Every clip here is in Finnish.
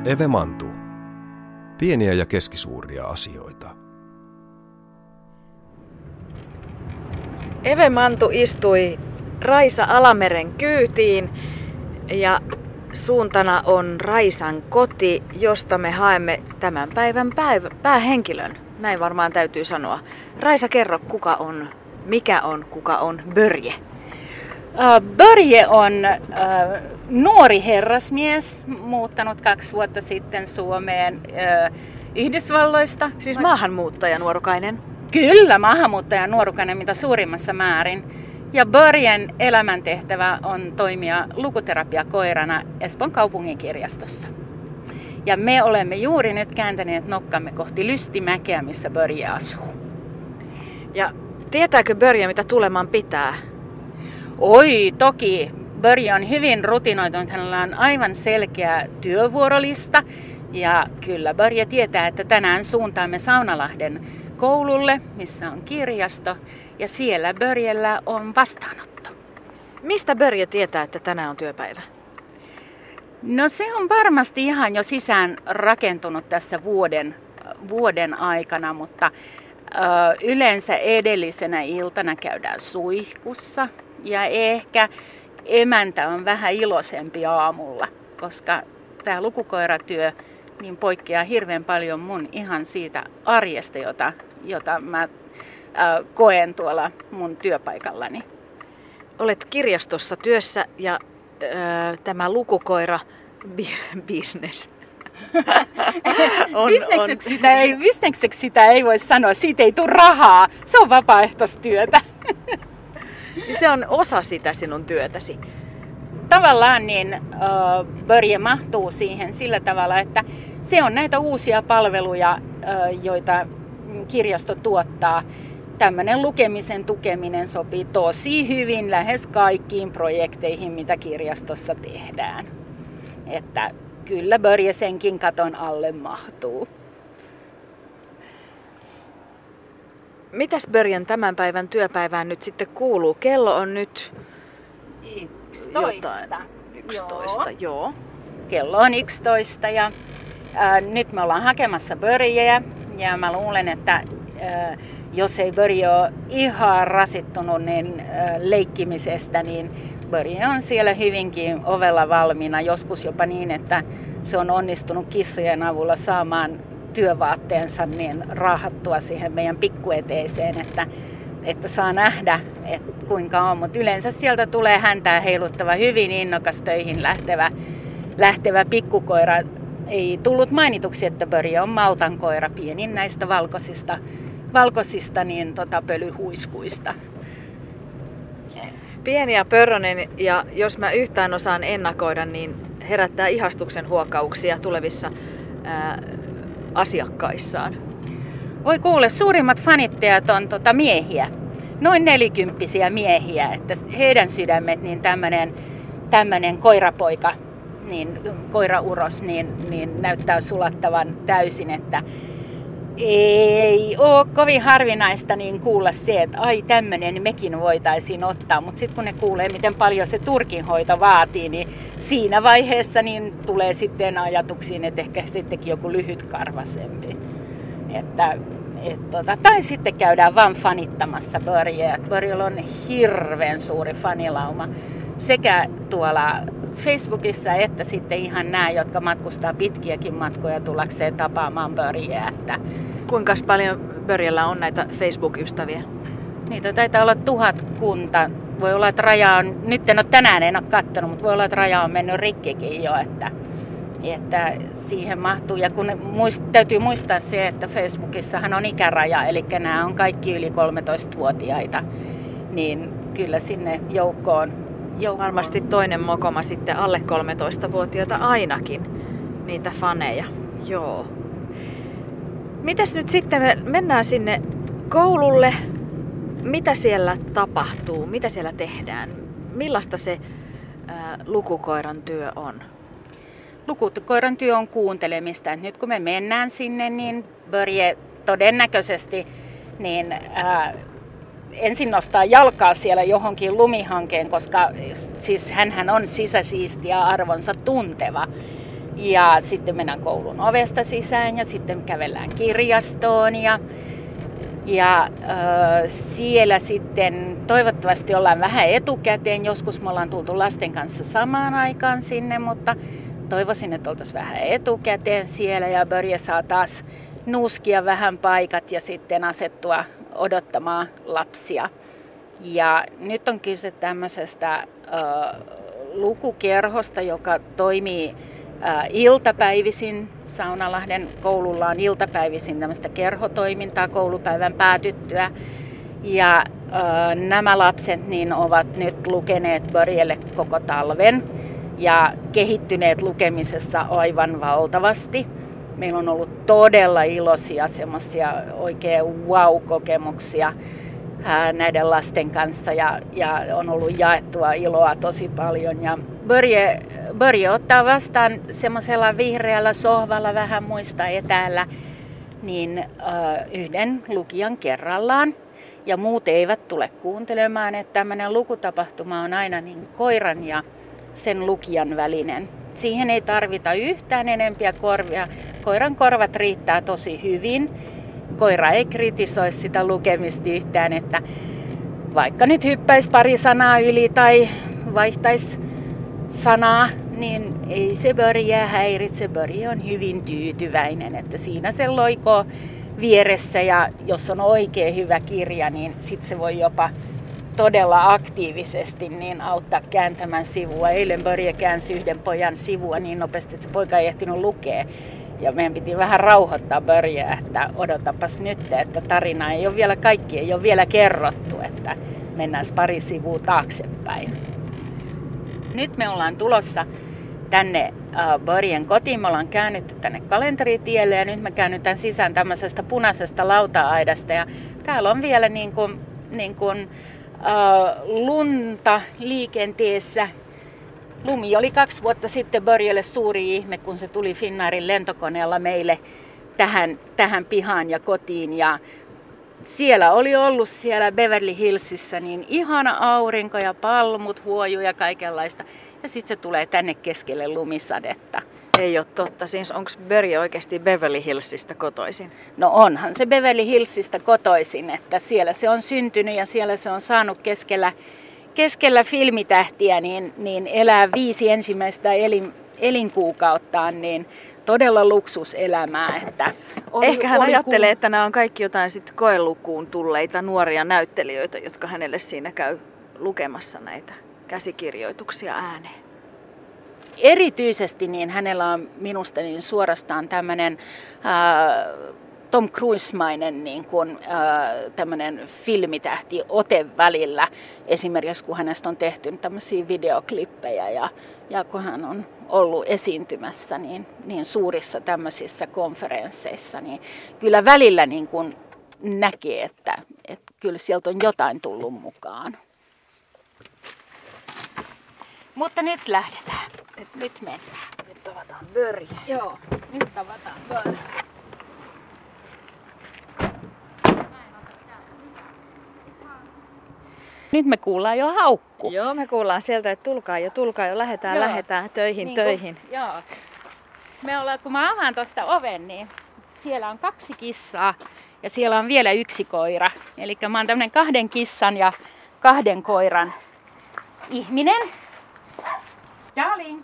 Eve Mantu. Pieniä ja keskisuuria asioita. Eve Mantu istui Raisa Alameren kyytiin ja suuntana on Raisan koti, josta me haemme tämän päivän päähenkilön. Näin varmaan täytyy sanoa. Raisa, kerro, kuka on Börje? Börje on nuori herrasmies, muuttanut 2 vuotta sitten Suomeen Yhdysvalloista. Siis maahanmuuttaja nuorukainen? Kyllä, maahanmuuttaja nuorukainen mitä suurimmassa määrin. Ja Börjen elämäntehtävä on toimia lukuterapiakoirana Espoon kaupunginkirjastossa. Ja me olemme juuri nyt kääntäneet nokkamme kohti Lystimäkeä, missä Börje asuu. Ja tietääkö Börje, mitä tuleman pitää? Oi, toki. Börje on hyvin rutinoitunut, hänellä on aivan selkeä työvuorolista. Ja kyllä Börje tietää, että tänään suuntaamme Saunalahden koululle, missä on kirjasto. Ja siellä Börjellä on vastaanotto. Mistä Börje tietää, että tänään on työpäivä? No se on varmasti ihan jo sisään rakentunut tässä vuoden aikana, mutta yleensä edellisenä iltana käydään suihkussa. Ja ehkä emäntä on vähän iloisempi aamulla, koska tämä lukukoiratyö niin poikkeaa hirveän paljon mun ihan siitä arjesta, jota mä koen tuolla mun työpaikallani. Olet kirjastossa työssä ja tämä lukukoira business. Bisnekseksi sitä ei voi sanoa, siitä ei tule rahaa, se on vapaaehtoistyötä. Se on osa sitä sinun työtäsi. Tavallaan niin Börje mahtuu siihen sillä tavalla, että se on näitä uusia palveluja, joita kirjasto tuottaa. Tämmöinen lukemisen tukeminen sopii tosi hyvin lähes kaikkiin projekteihin, mitä kirjastossa tehdään. Että kyllä Börje senkin katon alle mahtuu. Mitäs Börjen tämän päivän työpäivään nyt sitten kuuluu? Kello on nyt 11, joo. Kello on 11 ja nyt me ollaan hakemassa Börjeä ja mä luulen, että jos ei Börje ole ihan rasittunut niin leikkimisestä, niin Börje on siellä hyvinkin ovella valmiina. Joskus jopa niin, että se on onnistunut kissojen avulla saamaan työvaatteensa niin raahattua siihen meidän pikkueteeseen, että saa nähdä, että kuinka on. Mutta yleensä sieltä tulee häntää heiluttava, hyvin innokas töihin lähtevä pikkukoira. Ei tullut mainituksi, että Börje on Maltan koira, pienin näistä valkoisista niin pölyhuiskuista. Pieni ja pörrönen, ja jos mä yhtään osaan ennakoida, niin herättää ihastuksen huokauksia tulevissa asiakkaissaan. Voi kuule, suurimmat fanittajat on miehiä, noin 40-vuotiaita miehiä, että heidän sydämet, niin tämmöinen koirapoika, niin koirauros, niin näyttää sulattavan täysin, että ei ole kovin harvinaista niin kuulla se, että ai tämmöinen mekin voitaisiin ottaa, mutta sitten kun ne kuulee, miten paljon se turkinhoito vaatii, niin siinä vaiheessa niin tulee sitten ajatuksiin, että ehkä sittenkin joku lyhytkarvasempi. Tai sitten käydään vaan fanittamassa Börjeä. Börjellä on hirveän suuri fanilauma sekä tuolla Facebookissa että sitten ihan nämä, jotka matkustaa pitkiäkin matkoja tullakseen tapaamaan Börjeä. Kuinka paljon Börjellä on näitä Facebook-ystäviä? Niitä taitaa olla 1000. Voi olla, että raja on, nyt en ole katsonut, mutta voi olla, että raja on mennyt rikkikin jo, että siihen mahtuu. Ja kun täytyy muistaa se, että Facebookissahan on ikäraja, eli nämä on kaikki yli 13-vuotiaita, niin kyllä sinne joukkoon. Varmasti toinen mokoma sitten alle 13-vuotiaita ainakin, niitä faneja. Joo. Mitäs nyt sitten me mennään sinne koululle? Mitä siellä tapahtuu? Mitä siellä tehdään? Millaista se lukukoiran työ on? Lukukoiran työ on kuuntelemista. Et nyt kun me mennään sinne, niin Börje todennäköisesti niin, ensin nostaa jalkaa siellä johonkin lumihankeen, koska siis hänhän on sisäsiisti ja arvonsa tunteva. Ja sitten mennään koulun ovesta sisään ja sitten kävellään kirjastoon ja siellä sitten toivottavasti ollaan vähän etukäteen. Joskus me ollaan tultu lasten kanssa samaan aikaan sinne, mutta toivoisin, että oltaisiin vähän etukäteen siellä ja Börje saa taas nuuskia vähän paikat ja sitten asettua odottamaan lapsia. Ja nyt on kyse tämmöisestä lukukerhosta, joka toimii iltapäivisin. Saunalahden koululla on iltapäivisin tämmöistä kerhotoimintaa koulupäivän päätyttyä. Ja nämä lapset niin ovat nyt lukeneet Börjelle koko talven ja kehittyneet lukemisessa aivan valtavasti. Meillä on ollut todella iloisia semmoisia oikein wow-kokemuksia näiden lasten kanssa ja on ollut jaettua iloa tosi paljon. Ja Börje ottaa vastaan semmoisella vihreällä sohvalla vähän muista etäällä niin yhden lukijan kerrallaan. Ja muut eivät tule kuuntelemaan, että tämmöinen lukutapahtuma on aina niin koiran ja sen lukijan välinen. Siihen ei tarvita yhtään enempiä korvia. Koiran korvat riittää tosi hyvin. Koira ei kritisoi sitä lukemista yhtään, että vaikka nyt hyppäisi pari sanaa yli tai vaihtaisi sanaa, niin ei se Börjeä häiritse. Börje on hyvin tyytyväinen, että siinä se loikoo vieressä ja jos on oikein hyvä kirja, niin sitten se voi jopa todella aktiivisesti niin auttaa kääntämään sivua. Eilen Börje käänsi yhden pojan sivua niin nopeasti, että se poika ei ehtinyt lukea. Ja meidän piti vähän rauhoittaa Börjeä, että odotapas nyt, että tarina ei ole vielä, kaikki ei ole vielä kerrottu, että mennään pari sivua taaksepäin. Nyt me ollaan tulossa tänne Börjen kotiin. Me ollaan käännytty tänne Kalenteritielle ja nyt me käännytään sisään tämmöisestä punaisesta lauta-aidasta. Ja täällä on vielä niin kuin lunta liikenteessä. Lumi oli 2 vuotta sitten Börjelle suuri ihme, kun se tuli Finnairin lentokoneella meille tähän pihaan ja kotiin. Ja siellä oli ollut siellä Beverly Hillsissä niin ihana aurinko ja palmut, huoju ja kaikenlaista. Ja sitten se tulee tänne keskelle lumisadetta. Ei ole totta. Siis onko Börje oikeasti Beverly Hillsistä kotoisin? No onhan se Beverly Hillsistä kotoisin, että siellä se on syntynyt ja siellä se on saanut keskellä filmitähtiä niin elää 5 ensimmäistä elinkuukauttaan niin todella luksuselämää. Että ehkä hän ajattelee, että nämä on kaikki jotain sit koelukuun tulleita nuoria näyttelijöitä, jotka hänelle siinä käy lukemassa näitä käsikirjoituksia ääneen. Erityisesti niin hänellä on minusta niin suorastaan tämmöinen Tom Cruise-mainen niin kuin, tämmöinen filmitähti ote välillä. Esimerkiksi kun hänestä on tehty tämmöisiä videoklippejä ja kun hän on ollut esiintymässä niin suurissa tämmöisissä konferensseissa, niin kyllä välillä niin kuin näkee, että kyllä sieltä on jotain tullut mukaan. Mutta nyt lähdetään. Nyt mennään. Nyt tavataan Börje. Joo, nyt tavataan Börje. Nyt me kuullaan jo haukku. Joo, me kuullaan sieltä, että tulkaa jo, lähdetään töihin. Joo. Kun mä avaan tuosta oven, niin siellä on 2 kissaa ja siellä on vielä 1 koira. Eli mä oon tämmönen 2 kissan ja 2 koiran ihminen. Darling,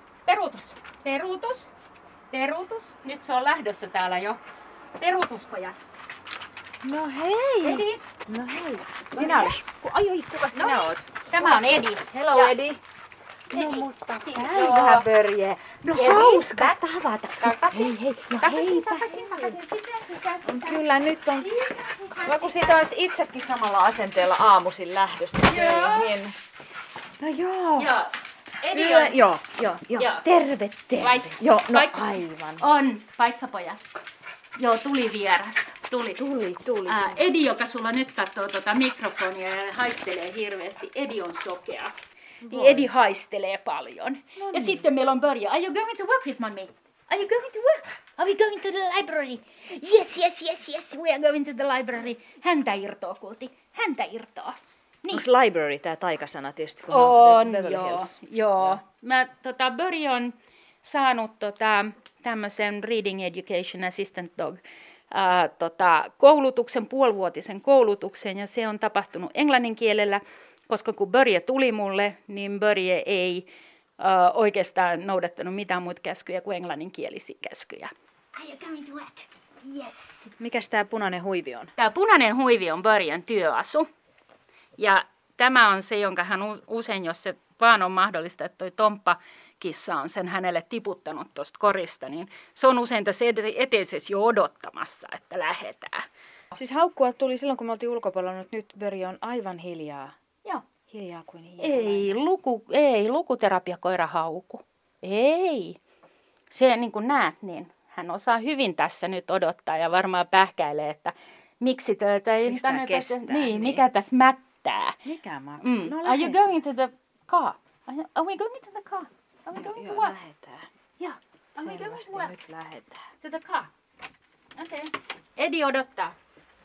peruutus. Nyt se on lähdössä täällä jo. Peruutuspojat. No hei! Edi. No hei. Sinä olet. Kuka sinä oot? Tämä on Edi. Hello ja Edi. No Edi. mutta Joo. päivää Börje. No Edi, hauska tavata. Takaisin. Hei. No Takaisin. Sisään. Kyllä nyt on. No kun siitä olisi itsekin samalla asenteella aamuisin lähdössä töihin. No joo. Joo. Edi on. Joo. Terve. Joo, no Paikka- aivan. On, paikkapojat. Joo, tuli vieras. Tuli. Edi, joka sulla nyt katsoo tuota mikrofonia ja haistelee hirveästi. Edi on sokea. Niin Edi haistelee paljon. No niin. Ja sitten meillä on Börje. Are you going to work with mommy? Are you going to work? Are we going to the library? Yes. We are going to the library. Häntä irtoaa, kulti. Häntä irtoaa. Niin. Onko library tää taikasana tietysti? Kun On, Beverly Hills? joo. Börje on saanut tämmöisen Reading Education Assistant Dog koulutuksen, puolivuotisen koulutuksen, ja se on tapahtunut englannin kielellä, koska kun Börje tuli mulle, niin Börje ei oikeastaan noudattanut mitään muita käskyjä kuin englanninkielisiä käskyjä. Are you coming to work? Yes. Mikäs tää punainen huivi on? Tämä punainen huivi on Börjen työasu. Ja tämä on se, jonka hän usein, jos se vaan on mahdollista, että toi tomppakissa on sen hänelle tiputtanut tuosta korista, niin se on usein tässä eteisessä jo odottamassa, että lähdetään. Siis haukkua tuli silloin, kun me oltiin ulkopuolella, mutta nyt Börje on aivan hiljaa. Joo. Hiljaa kuin hiljaa. Ei lukuterapiakoira hauku. Ei. Se niin kuin näet, niin hän osaa hyvin tässä nyt odottaa ja varmaan pähkäilee, että miksi tätä ei tänne kestää. Niin, mikä tässä mättää. Mikä maksaa? No, Are you going to the car? Are we going to the car? Are we going to work? Lähetään. Joo. Are we going Selvästi to work? nyt lähetään. To the car. Okei. Okay. Edi odottaa.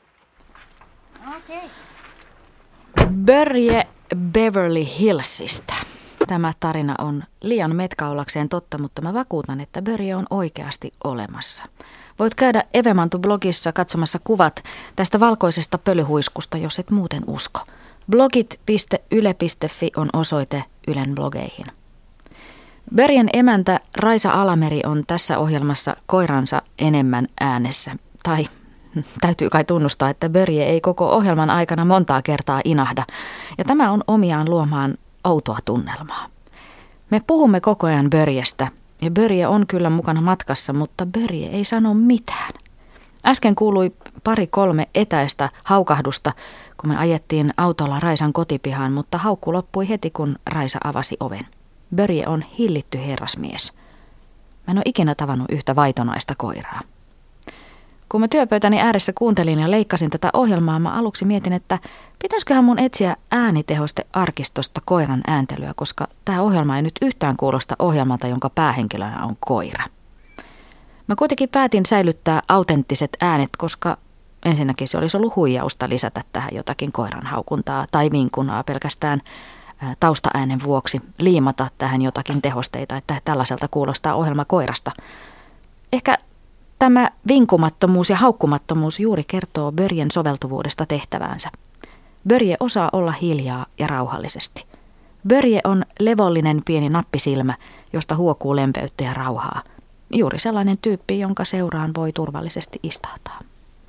Okei. Okay. Börje Beverly Hillsistä. Tämä tarina on liian metkaulakseen totta, mutta mä vakuutan, että Börje on oikeasti olemassa. Voit käydä Evemantu-blogissa katsomassa kuvat tästä valkoisesta pölyhuiskusta, jos et muuten usko. Blogit.yle.fi on osoite Ylen blogeihin. Börjen emäntä Raisa Alameri on tässä ohjelmassa koiransa enemmän äänessä. Tai täytyy kai tunnustaa, että Börje ei koko ohjelman aikana montaa kertaa inahda. Ja tämä on omiaan luomaan outoa tunnelmaa. Me puhumme koko ajan Börjestä, ja Börje on kyllä mukana matkassa, mutta Börje ei sano mitään. Äsken kuului 2-3 etäistä haukahdusta, kun me ajettiin autolla Raisan kotipihaan, mutta haukku loppui heti, kun Raisa avasi oven. Börje on hillitty herrasmies. Mä en ole ikinä tavannut yhtä vaitonaista koiraa. Kun mä työpöytäni ääressä kuuntelin ja leikkasin tätä ohjelmaa, mä aluksi mietin, että pitäisiköhän mun etsiä äänitehostearkistosta koiran ääntelyä, koska tämä ohjelma ei nyt yhtään kuulosta ohjelmalta, jonka päähenkilönä on koira. Mä kuitenkin päätin säilyttää autenttiset äänet, koska ensinnäkin se olisi ollut huijausta lisätä tähän jotakin koiran haukuntaa tai vinkunaa pelkästään taustaäänen vuoksi, liimata tähän jotakin tehosteita, että tällaiselta kuulostaa ohjelma koirasta. Ehkä tämä vinkumattomuus ja haukkumattomuus juuri kertoo Börjen soveltuvuudesta tehtäväänsä. Börje osaa olla hiljaa ja rauhallisesti. Börje on levollinen pieni nappisilmä, josta huokuu lempeyttä ja rauhaa. Juuri sellainen tyyppi, jonka seuraan voi turvallisesti istahtaa.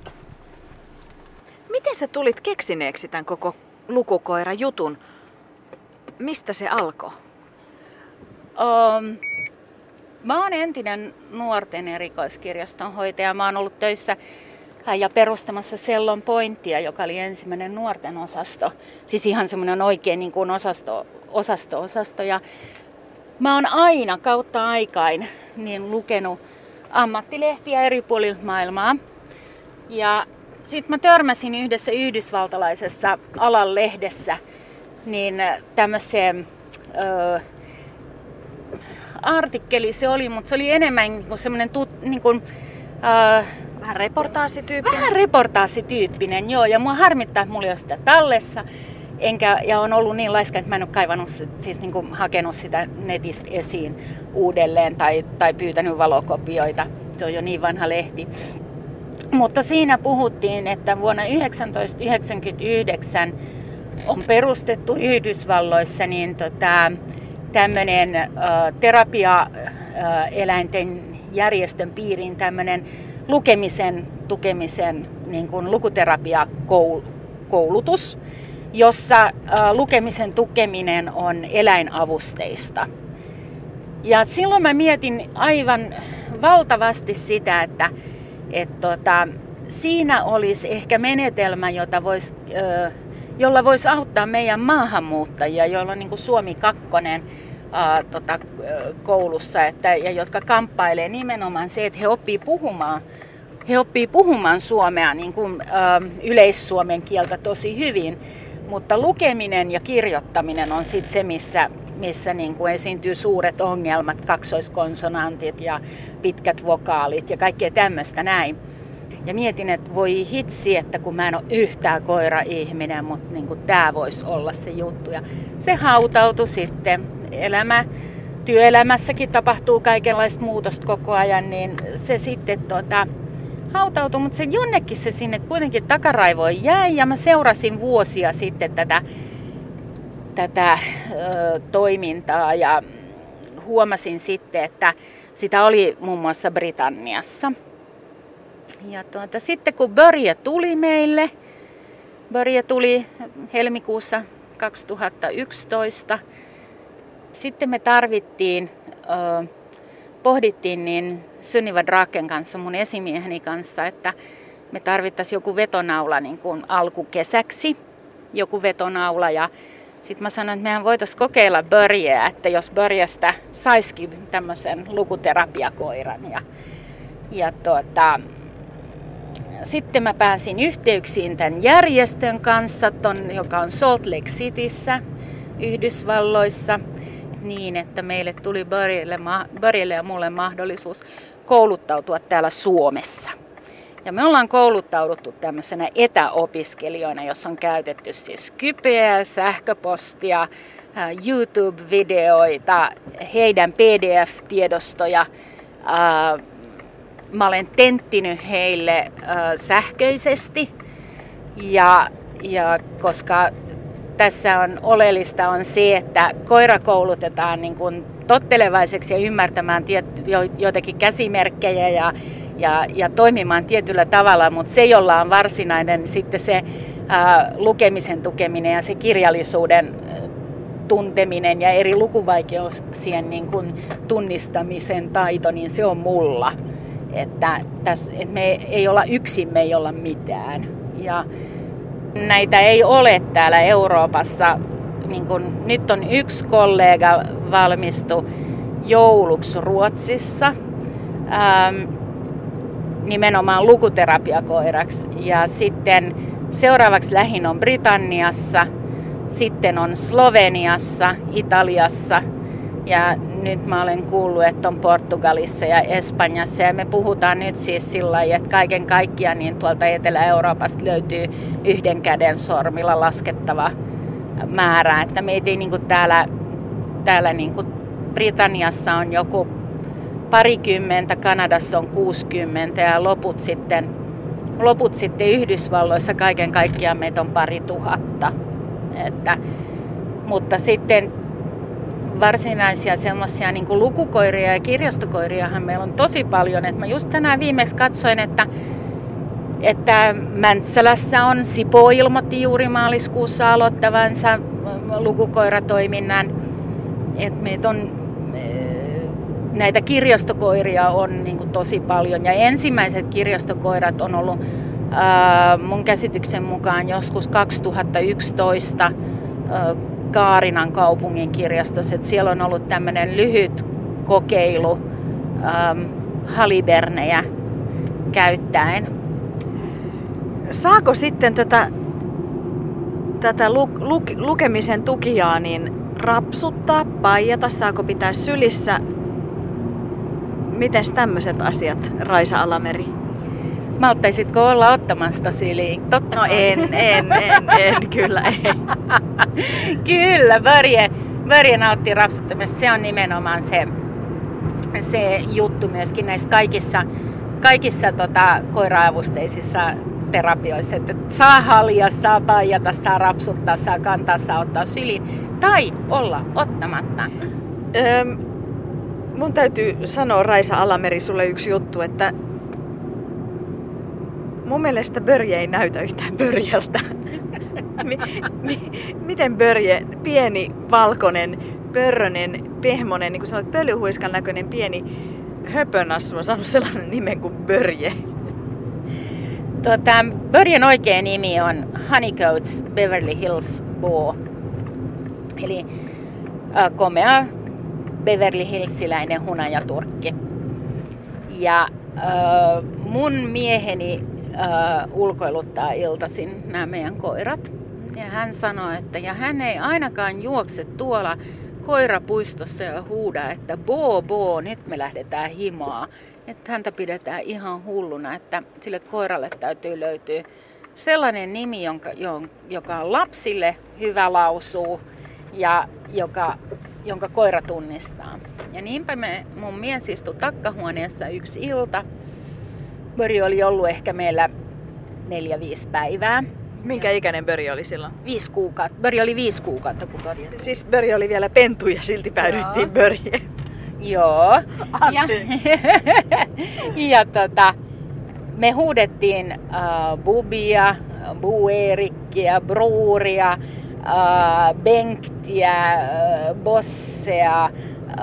Miten sä tulit keksineeksi tämän koko lukukoira-jutun? Mistä se alkoi? Mä oon entinen nuorten erikoiskirjastonhoitaja. Mä oon ollut töissä ja perustamassa Sellon Pointtia, joka oli ensimmäinen nuorten osasto. Siis ihan semmoinen oikein niin kuin osasto. Ja mä oon aina kautta aikain niin lukenut ammattilehtiä eri puolilta maailmaa. Ja sitten mä törmäsin yhdessä yhdysvaltalaisessa alan lehdessä niin tämmöiseen artikkeli se oli, mutta se oli enemmän kuin semmoinen vähän reportaasityyppinen. Vähän reportaasityyppinen, joo. Ja mua harmittaa, että mulla ei ole sitä tallessa. Ja on ollut niin laiska, että mä en ole kaivannut, siis niin kuin hakenut sitä netistä esiin uudelleen tai pyytänyt valokopioita. Se on jo niin vanha lehti. Mutta siinä puhuttiin, että vuonna 1999 on perustettu Yhdysvalloissa niin tämmöinen terapiaeläinten järjestön piiriin tämmöinen lukemisen tukemisen niin kuin lukuterapiakoulutus, jossa lukemisen tukeminen on eläinavusteista. Ja silloin mä mietin aivan valtavasti sitä, että siinä olisi ehkä menetelmä, jolla voisi auttaa meidän maahanmuuttajia, joilla on niin kuin Suomi 2 koulussa, ja jotka kamppailee nimenomaan se, että he oppii puhumaan suomea, niin kuin yleissuomen kieltä tosi hyvin, mutta lukeminen ja kirjoittaminen on sitten se, missä niin kuin esiintyy suuret ongelmat, kaksoiskonsonantit ja pitkät vokaalit ja kaikkea tämmöistä näin. Ja mietin, että voi hitsi, että kun mä en ole yhtään koira-ihminen, mutta niin kuin tämä voisi olla se juttu. Ja se hautautui sitten. Elämä työelämässäkin tapahtuu kaikenlaista muutosta koko ajan, niin se sitten hautautui, mutta se jonnekin se sinne kuitenkin takaraivoon jäi ja mä seurasin vuosia sitten tätä toimintaa ja huomasin sitten, että sitä oli muun muassa Britanniassa. Ja sitten kun Börje tuli meille, Börje tuli helmikuussa 2011, sitten me pohdittiin niin Sunniva Draken kanssa, mun esimieheni kanssa, että me tarvittaisiin joku vetonaula niin kuin alkukesäksi, joku vetonaula. Ja sitten mä sanoin, että mehän voitaisiin kokeilla Börjeä, että jos Börjestä saisikin tämmöisen lukuterapiakoiran. Sitten mä pääsin yhteyksiin tämän järjestön kanssa, joka on Salt Lake Cityssä, Yhdysvalloissa, niin että meille tuli Börjelle ja mulle mahdollisuus kouluttautua täällä Suomessa. Ja me ollaan kouluttauduttu tämmöisenä etäopiskelijoina, jossa on käytetty siis Skypeä, sähköpostia, YouTube-videoita, heidän PDF-tiedostoja. Mä olen tenttinyt heille sähköisesti ja koska tässä on oleellista on se, että koira koulutetaan niin kuin tottelevaiseksi ja ymmärtämään joitakin käsimerkkejä ja toimimaan tietyllä tavalla, mutta se, jolla on varsinainen sitten se lukemisen tukeminen ja se kirjallisuuden tunteminen ja eri lukuvaikeuksien niin kuin tunnistamisen taito, niin se on mulla. Että me ei olla yksin, me ei olla mitään. Ja näitä ei ole täällä Euroopassa. Niin kun, nyt on yksi kollega valmistu jouluksi Ruotsissa nimenomaan lukuterapiakoiraksi. Ja sitten seuraavaksi lähin on Britanniassa, sitten on Sloveniassa, Italiassa ja nyt mä olen kuullut, että on Portugalissa ja Espanjassa. Ja me puhutaan nyt siis sillä lailla, että kaiken kaikkiaan niin tuolta Etelä-Euroopasta löytyy yhden käden sormilla laskettava määrä. Että meitä ei niin kuin täällä niin kuin Britanniassa on joku parikymmentä, Kanadassa on 60 ja loput sitten Yhdysvalloissa kaiken kaikkiaan meitä on 2000. Mutta sitten varsinaisia semmoisia niin kuin lukukoiria ja kirjastokoiriahan meillä on tosi paljon. Mä just tänään viimeksi katsoin, että Mäntsälässä on Sipo ilmoitti juuri maaliskuussa aloittavansa lukukoiratoiminnan. Et meitä on näitä kirjastokoiria on niin kuin tosi paljon ja ensimmäiset kirjastokoirat on ollut mun käsityksen mukaan joskus 2011 Kaarinan kaupungin kirjastossa. Et siellä on ollut tämmöinen lyhyt kokeilu halibernejä käyttäen. Saako sitten tätä lukemisen tukijaa niin rapsuttaa, paijata, saako pitää sylissä? Mites tämmöiset asiat, Raisa Alameri? Malttaisitko olla ottamasta syliin? Totta no en, kyllä ei. Kyllä, Börje nautti rapsuttamista. Se on nimenomaan se juttu myöskin näissä kaikissa koira-avusteisissa terapioissa, että saa halia, saa paijata, saa rapsuttaa, saa kantaa, saa ottaa syliin tai olla ottamatta. Mun täytyy sanoa, Raisa Alameri, sulle yksi juttu, että mun mielestä Börje ei näytä yhtään Börjeltä. Miten Börje, pieni, valkoinen, pörrönen, pehmonen, niin kuin sanoit, pölyhuiskan näköinen pieni höpönassu on saanut sellaisen nimen kuin Börje? Börjen oikea nimi on Honeycoats Beverly Hills Bow, eli komea Beverly Hillsiläinen hunajaturkki. Ja mun mieheni ulkoiluttaa iltaisin nämä meidän koirat. Ja hän sanoi, että hän ei ainakaan juokse tuolla koirapuistossa ja huuda, että bo, nyt me lähdetään himaa. Että häntä pidetään ihan hulluna, että sille koiralle täytyy löytyä sellainen nimi, joka on lapsille hyvä lausuu ja joka jonka koira tunnistaa. Ja niinpä mun mies istui takkahuoneessa yksi ilta. Börje oli ollut ehkä meillä 4-5 päivää. Minkä ikäinen Börje oli silloin? 5 kuukautta. Börje oli 5 kuukautta, kun Börje tuli. Siis Börje oli vielä pentu ja silti päädyttiin Börjeen. Joo. Ja me huudettiin Bubia, Buerikkiä, Bruuria, Bengtiä, Bossea.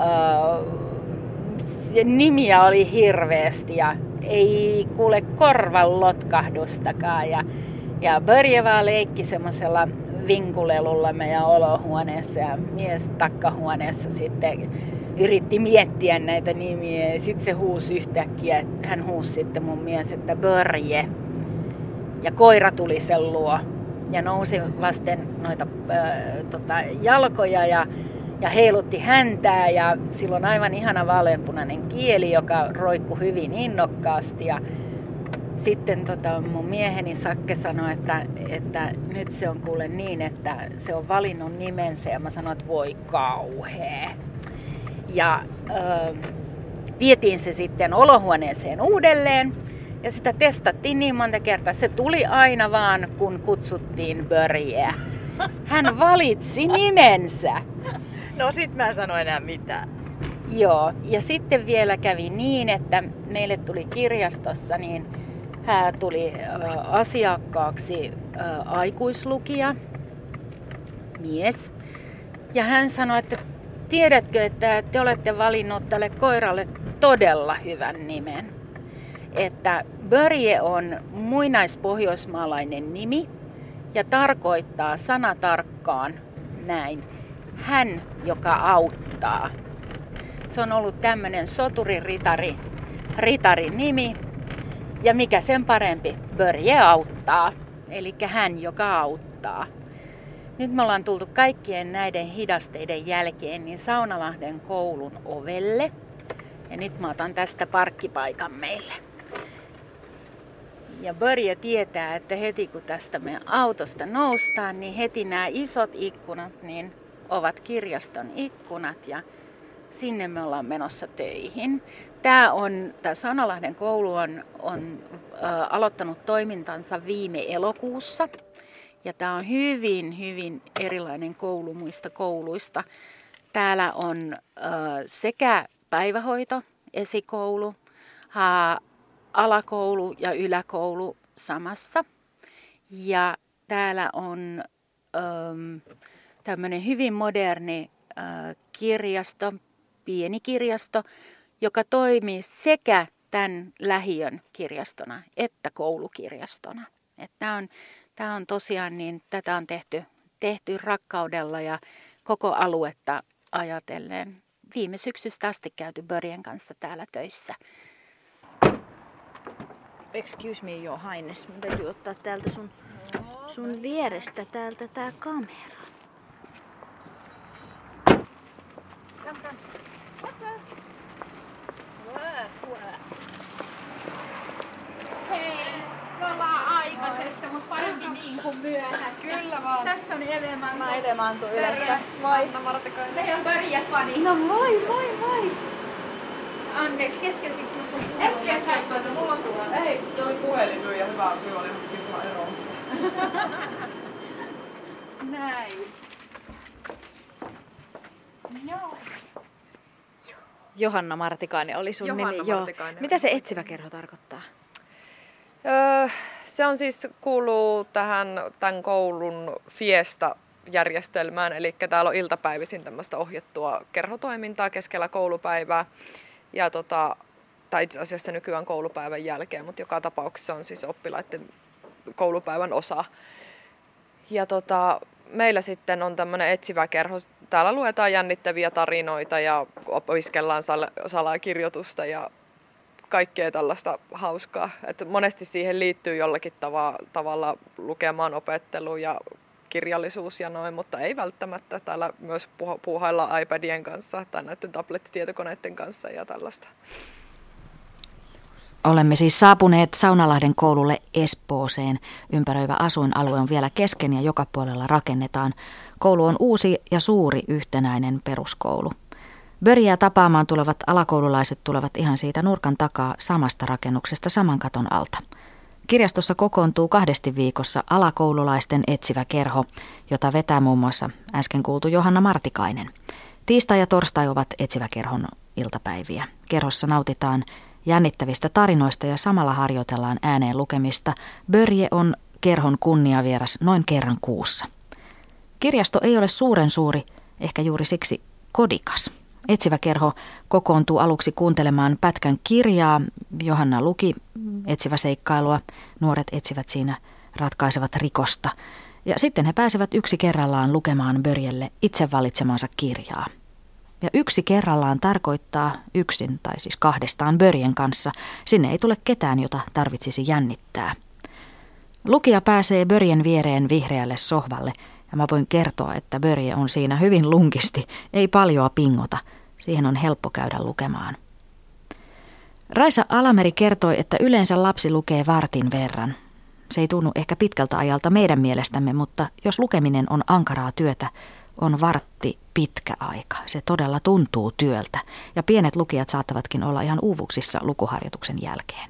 Nimiä oli hirveästi ja ei kuule korvan lotkahdustakaan. Ja Börje vaan leikki semmoisella vinkulelulla meidän olohuoneessa ja mies takkahuoneessa sitten yritti miettiä näitä nimiä ja sitten se huusi yhtäkkiä, hän huusi sitten mun mies, että Börje. Ja koira tuli sen luo ja nousi vasten noita jalkoja ja heilutti häntää ja sillä on aivan ihana vaaleanpunainen kieli, joka roikkui hyvin innokkaasti. Ja sitten mun mieheni Sakke sanoi, että nyt se on kuule niin, että se on valinnut nimensä ja mä sanoin, että voi kauhea. Ja vietiin se sitten olohuoneeseen uudelleen ja sitä testattiin niin monta kertaa. Se tuli aina vaan, kun kutsuttiin Börjeä. Hän valitsi nimensä. No sit mä en sano enää mitään. Joo, ja sitten vielä kävi niin, että meille tuli kirjastossa, niin hän tuli asiakkaaksi aikuislukija, mies. Ja hän sanoi, että tiedätkö, että te olette valinnut tälle koiralle todella hyvän nimen. Että Börje on muinaispohjoismaalainen nimi ja tarkoittaa sanatarkkaan näin. Hän, joka auttaa. Se on ollut tämmöinen soturi-ritari nimi. Ja mikä sen parempi, Börje auttaa. Eli hän, joka auttaa. Nyt me ollaan tultu kaikkien näiden hidasteiden jälkeen niin Saunalahden koulun ovelle. Ja nyt mä otan tästä parkkipaikan meille. Ja Börje tietää, että heti kun tästä meidän autosta noustaan, niin heti nämä isot ikkunat niin ovat kirjaston ikkunat ja sinne me ollaan menossa töihin. Tämä Saunalahden koulu on aloittanut toimintansa viime elokuussa. Ja tämä on hyvin, hyvin erilainen koulu muista kouluista. Täällä on sekä päivähoito, esikoulu, alakoulu ja yläkoulu samassa. Ja täällä on tämmöinen hyvin moderni kirjasto, pieni kirjasto, joka toimii sekä tämän lähiön kirjastona että koulukirjastona. Tämä on tosiaan niin, tätä on tehty rakkaudella ja koko aluetta ajatellen. Viime syksystä asti käyty Börjen kanssa täällä töissä. Excuse me, Your Highness. Mun täytyy ottaa täältä sun vierestä täältä tää kamera. Hei, me ollaan aikaisessa, mutta parempi niin kuin myöhässä. Kyllä vaan. Tässä on Evemantu. Mä Evemantu Ylestä. Moi. Anna Martikainen. Meidän Börje-fani. No moi. Anteeksi, keskeytinkö mä sun puhelun? Hetken säikkoita, mulla on tuolla. Ei, se oli puhelin ja hyvä syy oli kiva ero. Näin. Joo. Johanna Martikainen oli sun Johanna nimi. Martikainen. Joo. Mitä se etsivä kerho tarkoittaa? Se on siis kuuluu tämän koulun fiesta-järjestelmään, eli täällä on iltapäivisin tämmöistä ohjattua kerhotoimintaa keskellä koulupäivää, ja tai itse asiassa nykyään koulupäivän jälkeen, mutta joka tapauksessa on siis oppilaiden koulupäivän osa. Ja meillä sitten on tämmöinen etsivä kerho. Täällä luetaan jännittäviä tarinoita ja opiskellaan salakirjoitusta ja kaikkea tällaista hauskaa. Että monesti siihen liittyy jollakin tavalla lukemaan opettelu ja kirjallisuus ja noin, mutta ei välttämättä. Täällä myös puuhaillaan iPadien kanssa tai näiden tablettitietokoneiden kanssa ja tällaista. Olemme siis saapuneet Saunalahden koululle Espooseen. Ympäröivä asuinalue on vielä kesken ja joka puolella rakennetaan. Koulu on uusi ja suuri yhtenäinen peruskoulu. Börjeä tapaamaan tulevat alakoululaiset tulevat ihan siitä nurkan takaa samasta rakennuksesta saman katon alta. Kirjastossa kokoontuu 2 viikossa alakoululaisten etsivä kerho, jota vetää muun muassa äsken kuultu Johanna Martikainen. Tiistai ja torstai ovat etsivä kerhon iltapäiviä. Kerhossa nautitaan jännittävistä tarinoista ja samalla harjoitellaan ääneen lukemista. Börje on kerhon kunniavieras noin kerran kuussa. Kirjasto ei ole suuren suuri, ehkä juuri siksi kodikas. Etsivä kerho kokoontuu aluksi kuuntelemaan pätkän kirjaa. Johanna luki etsivä seikkailua. Nuoret etsivät siinä ratkaisevat rikosta. Ja sitten he pääsevät yksi kerrallaan lukemaan Börjelle itse valitsemansa kirjaa. Ja yksi kerrallaan tarkoittaa yksin tai siis 2 Börjen kanssa. Sinne ei tule ketään, jota tarvitsisi jännittää. Lukija pääsee Börjen viereen vihreälle sohvalle. Ja mä voin kertoa, että Börje on siinä hyvin lunkisti, ei paljoa pingota. Siihen on helppo käydä lukemaan. Raisa Alameri kertoi, että yleensä lapsi lukee vartin verran. Se ei tunnu ehkä pitkältä ajalta meidän mielestämme, mutta jos lukeminen on ankaraa työtä, on vartti pitkä aika. Se todella tuntuu työltä ja pienet lukijat saattavatkin olla ihan uuvuksissa lukuharjoituksen jälkeen.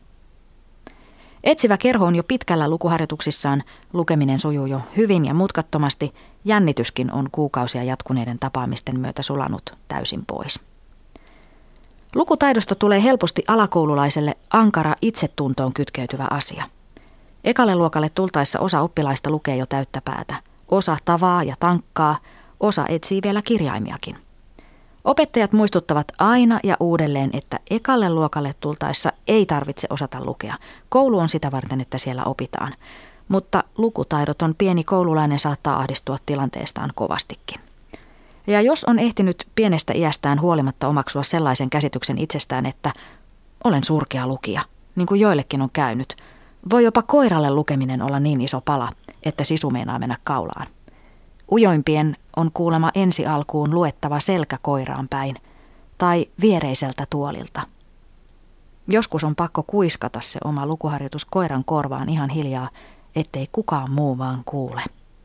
Etsivä kerho on jo pitkällä lukuharjoituksissaan, lukeminen sujuu jo hyvin ja mutkattomasti, jännityskin on kuukausia jatkuneiden tapaamisten myötä sulanut täysin pois. Lukutaidosta tulee helposti alakoululaiselle ankara itsetuntoon kytkeytyvä asia. Ekalle luokalle tultaessa osa oppilaista lukee jo täyttä päätä, osa tavaa ja tankkaa, osa etsii vielä kirjaimiakin. Opettajat muistuttavat aina ja uudelleen, että ekalle luokalle tultaessa ei tarvitse osata lukea. Koulu on sitä varten, että siellä opitaan. Mutta lukutaidoton pieni koululainen saattaa ahdistua tilanteestaan kovastikin. Ja jos on ehtinyt pienestä iästään huolimatta omaksua sellaisen käsityksen itsestään, että olen surkea lukija, niin kuin joillekin on käynyt, voi jopa koiralle lukeminen olla niin iso pala, että sisu meinaa mennä kaulaan. Ujoimpien on kuulemma ensi alkuun luettava selkä koiraan päin tai viereiseltä tuolilta. Joskus on pakko kuiskata se oma lukuharjoitus koiran korvaan ihan hiljaa, ettei kukaan muu vaan kuule.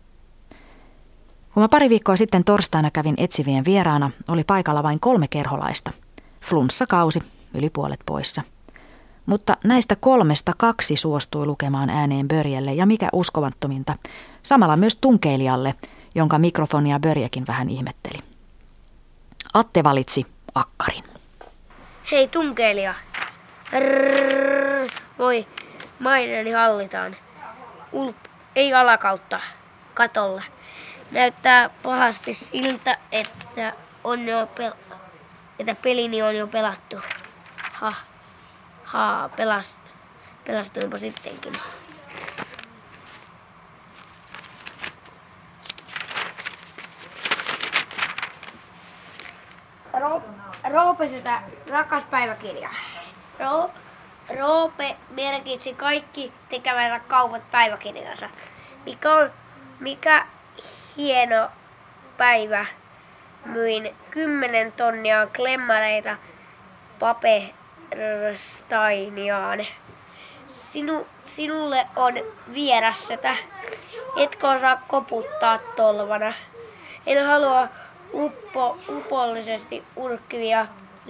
Kun mä pari viikkoa sitten torstaina kävin etsivien vieraana, oli paikalla vain 3 kerholaista. Flunssakausi, yli puolet poissa. Mutta näistä 3 2 suostui lukemaan ääneen Börjelle ja mikä uskomattominta, samalla myös tunkeilijalle, jonka mikrofonia Börjekin vähän ihmetteli. Atte valitsi akkarin. Hei tunkeilija. Voi, maineeni hallitaan. Ei alakautta, katolla. Näyttää pahasti siltä, että pelini on jo pelattu. Pelastuinpa sittenkin. Roope sitä rakas päiväkirja. Roope merkitsi kaikki tekemänsä kaupat päiväkirjansa. Mikä hieno päivä. Myin 10 tonnia klemmareita Papersteiniaan. Sinulle on vieras setä. Etkö osaa koputtaa tolvana? En halua upollisesti urkkivia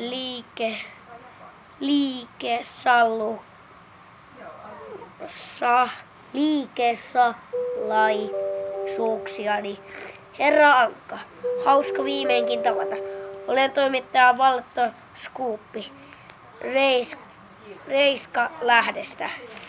liikesalaisuuksiani. Herra Ankka, hauska viimeinkin tavata. Olen toimittaja Valtto Skuuppi Reiska Lähdestä.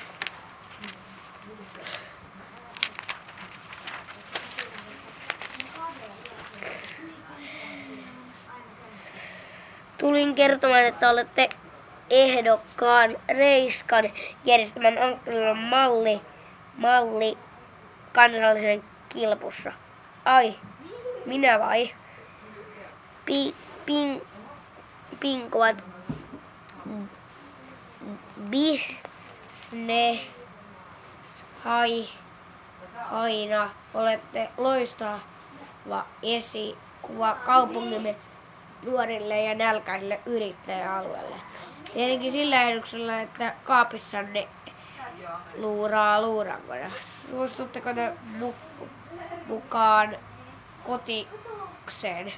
Tulin kertomaan, että olette ehdokkaan Reiskan järjestämän Ankkulan malli kansallisen kilpussa. Ai, minä vai? Pinkovat business haina. Olette loistava esikuva kaupungimme nuorille ja nälkäisille yrittäjäalueelle. Tietenkin sillä ehdoksella, että kaapissanne luuraa luurankoja. Suostutteko te mukaan kotikseen?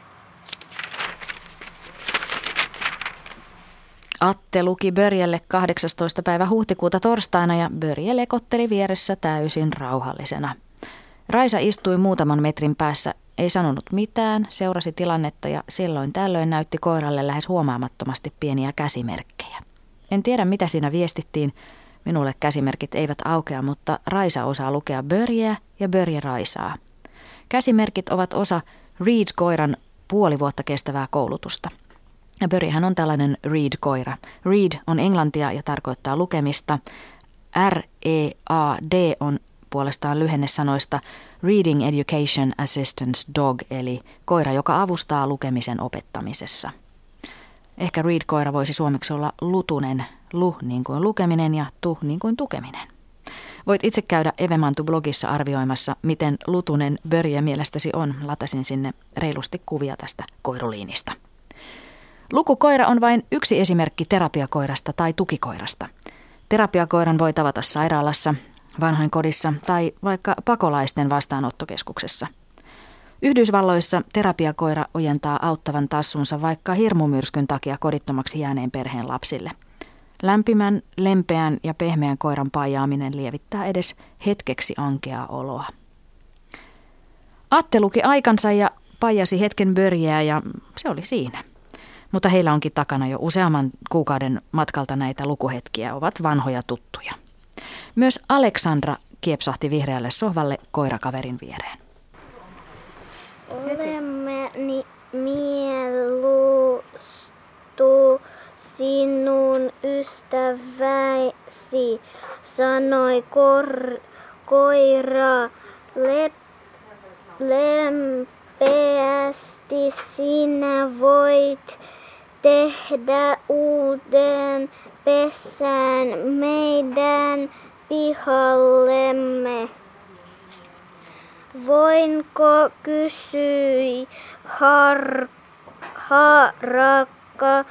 Atte luki Börjelle 18. päivä huhtikuuta torstaina ja Börje lekotteli vieressä täysin rauhallisena. Raisa istui muutaman metrin päässä, ei sanonut mitään, seurasi tilannetta ja silloin tällöin näytti koiralle lähes huomaamattomasti pieniä käsimerkkejä. En tiedä mitä siinä viestittiin, minulle käsimerkit eivät aukea, mutta Raisa osaa lukea Börjeä ja Börje Raisaa. Käsimerkit ovat osa Reed-koiran puoli vuotta kestävää koulutusta. Ja Börjehän on tällainen Reed-koira. Reed on englantia ja tarkoittaa lukemista. READ on puolestaan lyhenne sanoista Reading Education Assistance Dog, eli koira, joka avustaa lukemisen opettamisessa. Ehkä Reed-koira voisi suomeksi olla lutunen, lu niin kuin lukeminen ja tu niin kuin tukeminen. Voit itse käydä Evemantu-blogissa arvioimassa, miten lutunen Börje mielestäsi on. Latasin sinne reilusti kuvia tästä koiruliinista. Lukukoira on vain yksi esimerkki terapiakoirasta tai tukikoirasta. Terapiakoiran voi tavata sairaalassa, vanhainkodissa tai vaikka pakolaisten vastaanottokeskuksessa. Yhdysvalloissa terapiakoira ojentaa auttavan tassunsa vaikka hirmumyrskyn takia kodittomaksi jääneen perheen lapsille. Lämpimän, lempeän ja pehmeän koiran paijaaminen lievittää edes hetkeksi ankeaa oloa. Atte luki aikansa ja paijasi hetken Börjeä ja se oli siinä. Mutta heillä onkin takana jo useamman kuukauden matkalta näitä lukuhetkiä, ovat vanhoja tuttuja. Myös Aleksandra kiepsahti vihreälle sohvalle koirakaverin viereen. Olemme mielustu sinun ystäväsi, sanoi koira lempeästi. Sinä voit tehdä uuden pesän meidän pihallemme. Voinko, kysyi harakka.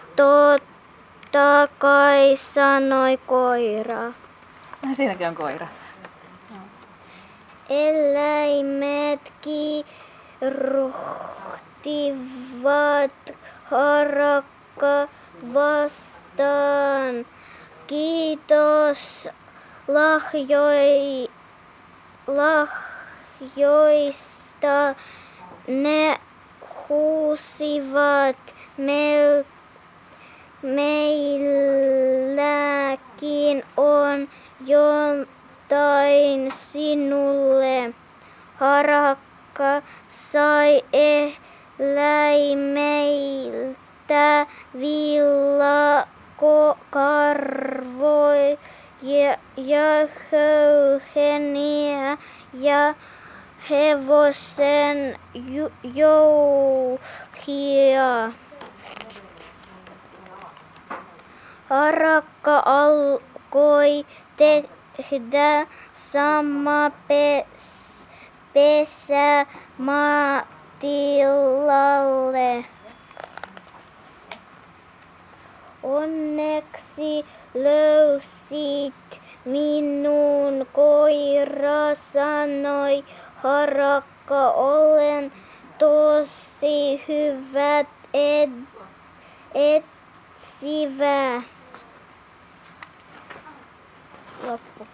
Totta kai, sanoi koira. Siinäkin on koira. Eläimet kiiruhtivat harakka vastaan. Kiitos lahjoista. Ne huusivat meilläkin on jotain sinulle. Harakka sai eläimeltä villakarvoja ja höyheniä ja hevosen jouhia. Harakka alkoi tehdä sama pesä maatilalle. Onneksi löysit minun, koira sanoi harakka. Olen tosi hyvä etsivä. Loppu.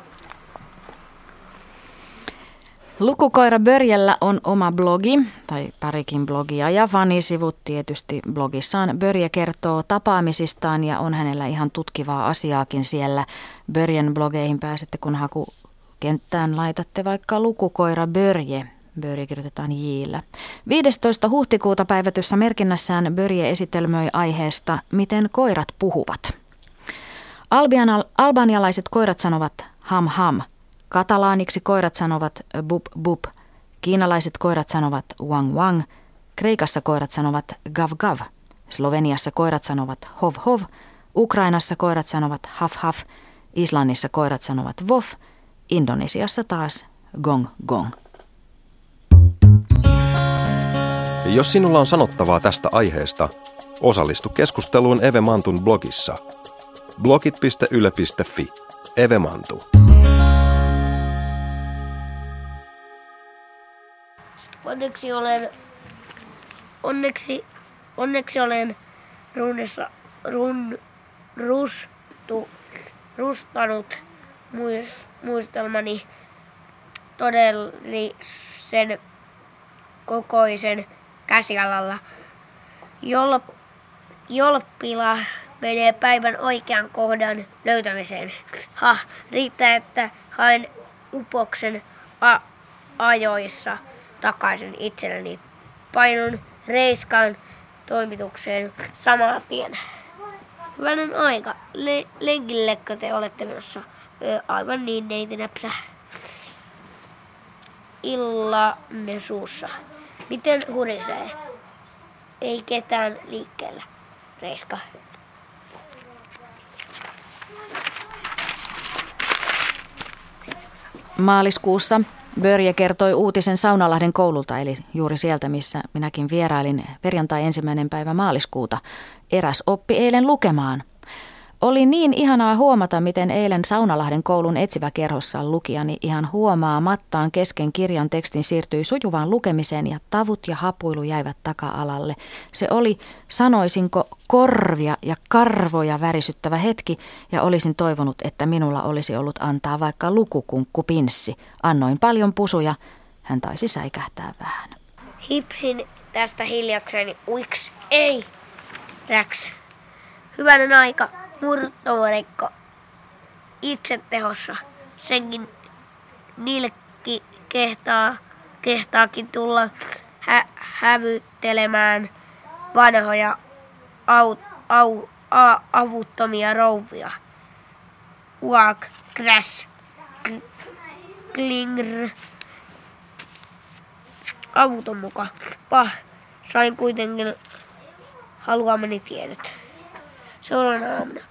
Lukukoira Börjellä on oma blogi, tai parikin blogia, ja fanisivut tietysti blogissaan. Börje kertoo tapaamisistaan ja on hänellä ihan tutkivaa asiaakin siellä. Börjen blogeihin pääsette, kun hakukenttään laitatte vaikka lukukoira Börje. Börje kirjoitetaan J:llä. 15. huhtikuuta päivätyssä merkinnässään Börje esitelmöi aiheesta, miten koirat puhuvat. Albanialaiset koirat sanovat ham ham. Katalaaniksi koirat sanovat bup bup. Kiinalaiset koirat sanovat wang wang. Kreikassa koirat sanovat gav gav. Sloveniassa koirat sanovat hov hov. Ukrainassa koirat sanovat haf haf. Islannissa koirat sanovat vof. Indonesiassa taas gong gong. Jos sinulla on sanottavaa tästä aiheesta, Osallistu keskusteluun Eve Mantun blogissa. blogit.yle.fi. Eve Mantu. Onneksi olen rustanut muistelmani todellisen kokoisen käsialalla. Jolppila menee päivän oikean kohdan löytämiseen. Riittää, että haen upoksen ajoissa takaisin itselleni. Painun Reiskan toimitukseen saman tien. Hyvänen aika. Lenkillekö te olette menossa? Aivan niin, neiti Näpsä. Illanne suussa. Miten hurisee? Ei ketään liikkeellä. Reiska. Maaliskuussa Börje kertoi uutisen Saunalahden koululta, eli juuri sieltä, missä minäkin vierailin perjantai 1. päivä maaliskuuta. Eräs oppi eilen lukemaan. Oli niin ihanaa huomata, miten eilen Saunalahden koulun etsiväkerhossa lukijani ihan huomaamattaan kesken kirjan tekstin siirtyi sujuvaan lukemiseen ja tavut ja hapuilu jäivät taka-alalle. Se oli, sanoisinko, korvia ja karvoja värisyttävä hetki ja olisin toivonut, että minulla olisi ollut antaa vaikka lukukunkkupinssi. Annoin paljon pusuja, hän taisi säikähtää vähän. Hipsin tästä hiljakseni uiks, ei, räks. Hyvänen aika. Murtorekko itsetehossa. Senkin nilkki kehtaakin tulla hävyttelemään vanhoja avuttomia rouvia. Uak, crash, klingr. Avuton muka. Sain kuitenkin haluamani tiedot. Seuraavana aamuna.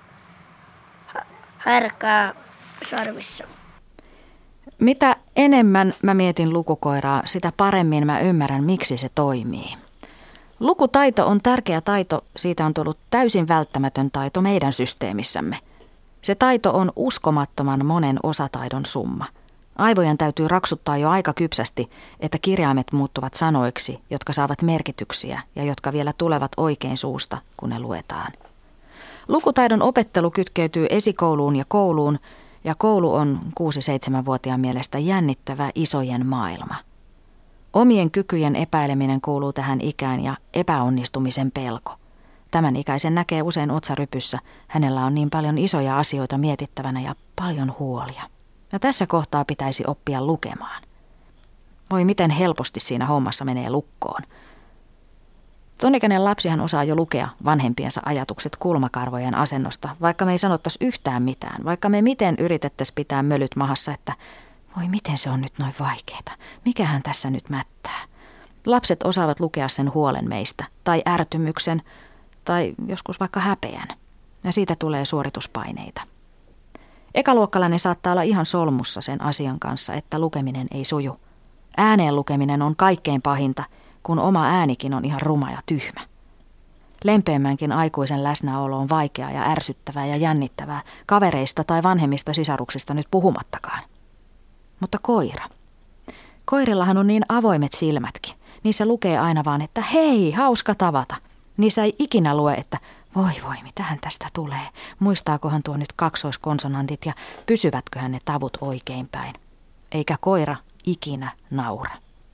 Härkää sarvissa. Mitä enemmän mä mietin lukukoiraa, sitä paremmin mä ymmärrän, miksi se toimii. Lukutaito on tärkeä taito, siitä on tullut täysin välttämätön taito meidän systeemissämme. Se taito on uskomattoman monen osataidon summa. Aivojen täytyy raksuttaa jo aika kypsästi, että kirjaimet muuttuvat sanoiksi, jotka saavat merkityksiä ja jotka vielä tulevat oikein suusta, kun ne luetaan. Lukutaidon opettelu kytkeytyy esikouluun ja koulu on 6-7-vuotiaan mielestä jännittävä isojen maailma. Omien kykyjen epäileminen kuuluu tähän ikään ja epäonnistumisen pelko. Tämän ikäisen näkee usein otsarypyssä, hänellä on niin paljon isoja asioita mietittävänä ja paljon huolia. Ja tässä kohtaa pitäisi oppia lukemaan. Voi miten helposti siinä hommassa menee lukkoon. Tonikäinen lapsihan osaa jo lukea vanhempiensa ajatukset kulmakarvojen asennosta, vaikka me ei sanottaisi yhtään mitään, vaikka me miten yritettäisiin pitää mölyt mahassa, että voi miten se on nyt noin vaikeeta, mikähän tässä nyt mättää. Lapset osaavat lukea sen huolen meistä, tai ärtymyksen, tai joskus vaikka häpeän, ja siitä tulee suorituspaineita. Ekaluokkalainen saattaa olla ihan solmussa sen asian kanssa, että lukeminen ei suju. Ääneen lukeminen on kaikkein pahinta, kun oma äänikin on ihan ruma ja tyhmä. Lempeämmänkin aikuisen läsnäolo on vaikeaa ja ärsyttävää ja jännittävää, kavereista tai vanhemmista sisaruksista nyt puhumattakaan. Mutta koira. Koirillahan on niin avoimet silmätkin. Niissä lukee aina vaan, että hei, hauska tavata. Niissä ei ikinä lue, että voi, mitähän tästä tulee. Muistaakohan tuo nyt kaksoiskonsonantit ja pysyvätköhän ne tavut oikein päin. Eikä koira ikinä naura.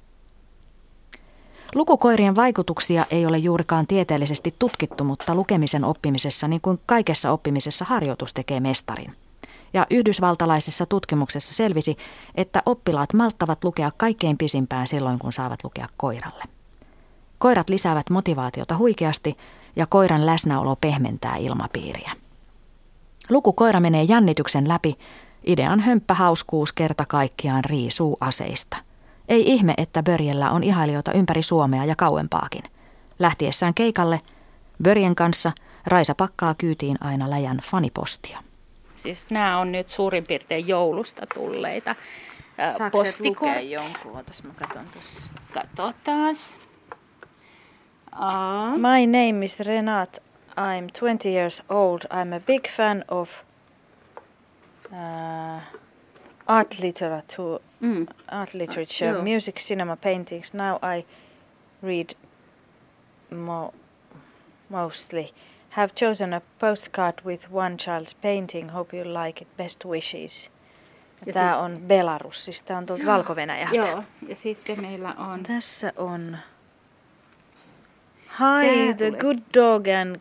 Lukukoirien vaikutuksia ei ole juurikaan tieteellisesti tutkittu, mutta lukemisen oppimisessa, niin kuin kaikessa oppimisessa, harjoitus tekee mestarin. Ja yhdysvaltalaisessa tutkimuksessa selvisi, että oppilaat malttavat lukea kaikkein pisimpään silloin, kun saavat lukea koiralle. Koirat lisäävät motivaatiota huikeasti ja koiran läsnäolo pehmentää ilmapiiriä. Lukukoira menee jännityksen läpi, idean hömppähauskuus kerta kaikkiaan riisuu aseista. Ei ihme, että Börjellä on ihailijoita ympäri Suomea ja kauempaakin. Lähtiessään keikalle Börjen kanssa Raisa pakkaa kyytiin aina läjän fanipostia. Siis nämä on nyt suurin piirtein joulusta tulleita Saatko lukea jonkun? Otas mä katson tuossa. Katsotaan. My name is Renat. I'm 20 years old. I'm a big fan of art literature, music, cinema, paintings. Now I read mostly. Have chosen a postcard with one child's painting. Hope you like it. Best wishes. Tämä on Belarusista. Tämä on tuolta Valko-Venäjältä. Joo, ja sitten meillä on... Tässä on... Hi, the good dog and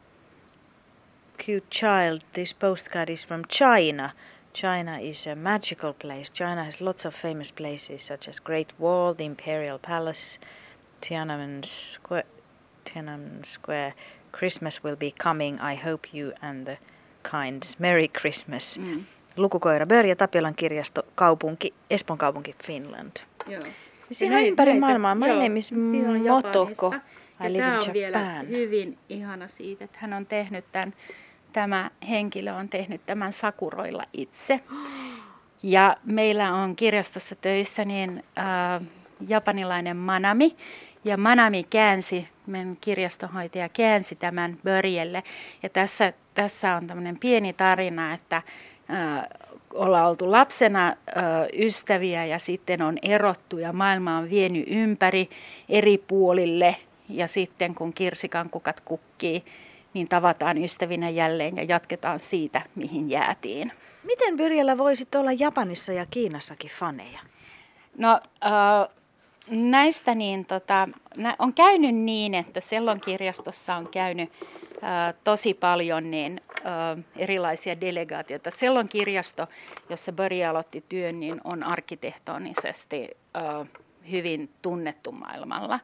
cute child. This postcard is from China. China is a magical place. China has lots of famous places such as Great Wall, the Imperial Palace, Tiananmen Square. Christmas will be coming. I hope you and the kinds. Merry Christmas. Lukukoira Börje, Tapiolan kirjasto, Espoon kaupunki, Finland. Joo. Siis ihan ympäri maailmaa. My name is Motoko. I live in Japan. Japan. Hyvin ihana siitä, että hän on tehnyt tämä henkilö on tehnyt tämän sakuroilla itse. Ja meillä on kirjastossa töissä japanilainen Manami. Ja Manami meidän kirjastonhoitaja käänsi tämän Börjelle. Ja tässä on tämmöinen pieni tarina, että ollaan oltu lapsena ystäviä ja sitten on erottu ja maailma on vienyt ympäri eri puolille. Ja sitten kun kirsikan kukat kukkii, niin tavataan ystävinä jälleen ja jatketaan siitä, mihin jäätiin. Miten Börjellä voisit olla Japanissa ja Kiinassakin faneja? No näistä on käynyt niin, että Sellon kirjastossa on käynyt tosi paljon erilaisia delegaatioita. Sellon kirjasto, jossa Börje aloitti työn, niin on arkkitehtonisesti hyvin tunnettu maailmalla.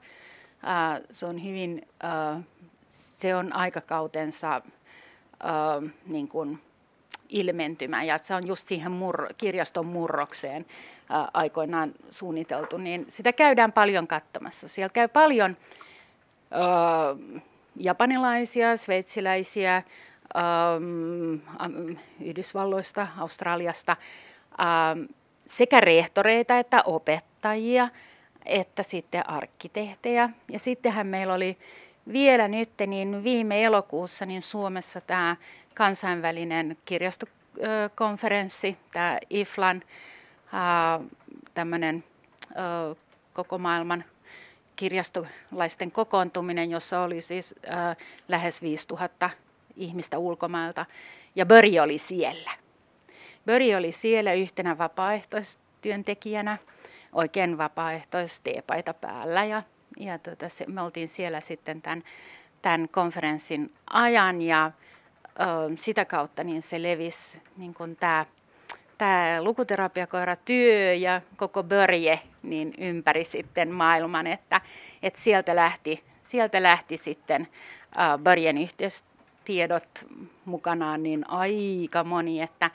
Se on aikakautensa niin kuin ilmentymä ja se on just siihen kirjaston murrokseen aikoinaan suunniteltu, niin sitä käydään paljon katsomassa. Siellä käy paljon japanilaisia, sveitsiläisiä, Yhdysvalloista, Australiasta, sekä rehtoreita että opettajia, että sitten arkkitehtejä. Ja sittenhän meillä oli vielä nyt, niin viime elokuussa niin Suomessa tämä kansainvälinen kirjastokonferenssi, tämä IFLAN, tämmöinen koko maailman kirjastolaisten kokoontuminen, jossa oli siis lähes 5000 ihmistä ulkomailta, ja Börje oli siellä. Börje oli siellä yhtenä vapaaehtoistyöntekijänä, oikein vapaaehtoisteepaita päällä, ja me oltiin siellä sitten tämän konferenssin ajan, ja sitä kautta niin se levisi niin kuin tämä lukuterapiakoiratyö ja koko Börje niin ympäri sitten maailman, että sieltä lähti sitten Börjen yhteystiedot mukanaan niin aika moni, että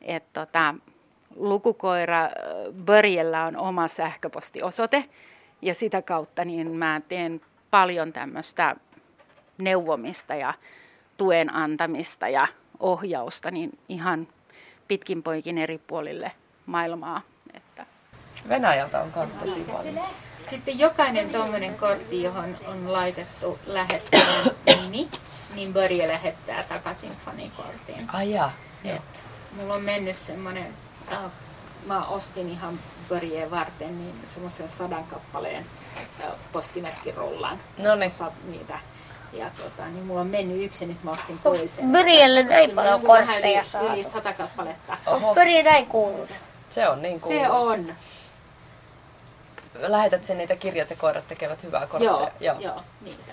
lukukoira Börjellä on oma sähköpostiosoite ja sitä kautta niin mä teen paljon tämmöistä neuvomista ja tuen antamista ja ohjausta niin ihan pitkin poikin eri puolille maailmaa. Että. Venäjältä on myös tosi paljon. Sitten jokainen tuommoinen kortti, johon on laitettu lähettäjän nimi, niin Börje lähettää takaisin fanikortin. Mulla on mennyt semmoinen, mä ostin ihan Börjeen varten niin semmoisen 100 kappaleen postimerkkirullan. Niitä. Ja niin mulla on mennyt yksi, nyt mä ostin toisen. Börjelle näin paljon kortteja saatu. Yli 100 kappaletta. Onko Börje näin kuuluisa? Se on niin kuuluisa. Se on. Lähetät sen, niitä kirjat ja koirat tekevät hyvää kortteja. Joo, niitä.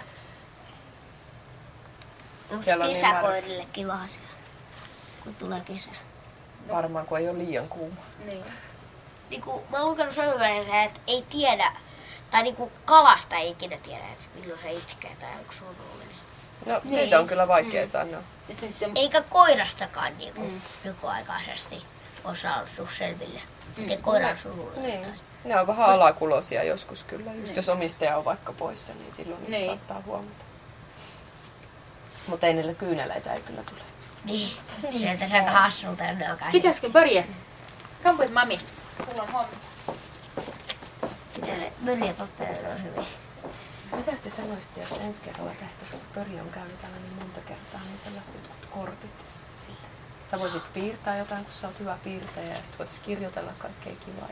Onko kesäkoirille kiva asia, kun tulee kesä? Varmaan, kun ei ole liian kuuma. Niin kuin, mä oon lukenut sommerissa, että ei tiedä, tai niin kuin kalasta ei ikinä tiedä, että milloin se itkee tai onko surullinen. No, siitä on kyllä vaikea sanoa. Eikä koirastakaan niin kuin nykyaikaisesti osaa olla selville, miten koira on surullinen. Niin. Ne on vähän alakuloisia joskus kyllä. Just jos omistaja on vaikka poissa, niin silloin niistä saattaa huomata. Mutta ei niille kyyneleitä ei kyllä tule. Niin. Sieltä se aika hassulta ja ne on kai. Pitäisikö Börje? Come with mami. Sulla on homma. Börje tottelee on hyvin. Mitä te sanoisitte, jos ensi kerralla tehtäisiin, kun Börje on käynyt täällä niin monta kertaa, niin sellaiset jotkut kortit sille? Sä voisit piirtää jotain, kun sä oot hyvä piirtäjä, ja sit voisit kirjoitella kaikkea kivaa.